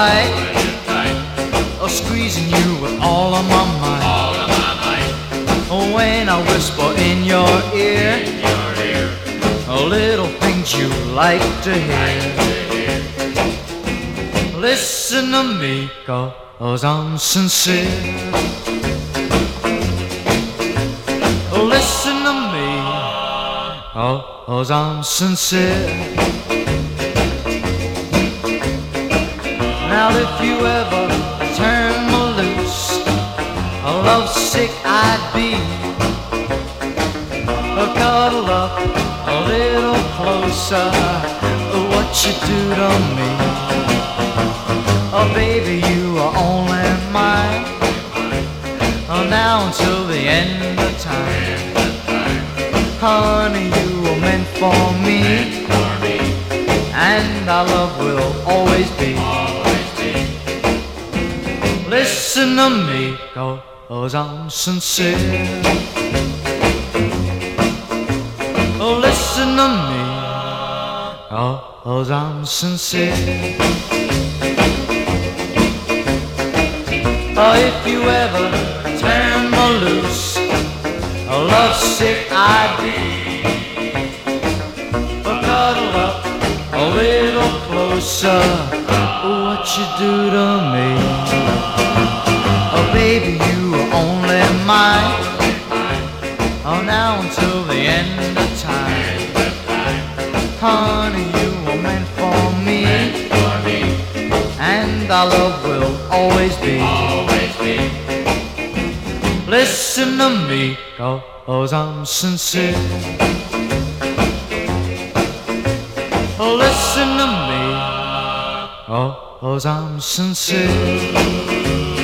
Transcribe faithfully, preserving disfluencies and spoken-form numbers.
tight, oh, squeezing you with all of my might. Oh, when I whisper in your ear, oh, little things you like to hear. Listen to me, 'cause I'm sincere. Oh, listen to me, 'cause I'm sincere. Now if you ever turn me loose, love sick I'd be. Cuddle up a little closer, what you do to me. Oh baby, you are only mine, oh, now until the end of time. Honey, you were meant for me, and our love will always be. Listen to me, 'cause I'm sincere. Oh, listen to me, 'cause I'm sincere. Oh, if you ever turn me loose, love sick I'd be. Oh, cuddle up a little closer, what you do to me. Oh baby, you are only mine, oh, now until the end of time. Honey, you were meant for me, and our love will always be. Listen to me, 'cause I'm sincere. Oh, listen to me, 'cause I'm sincere.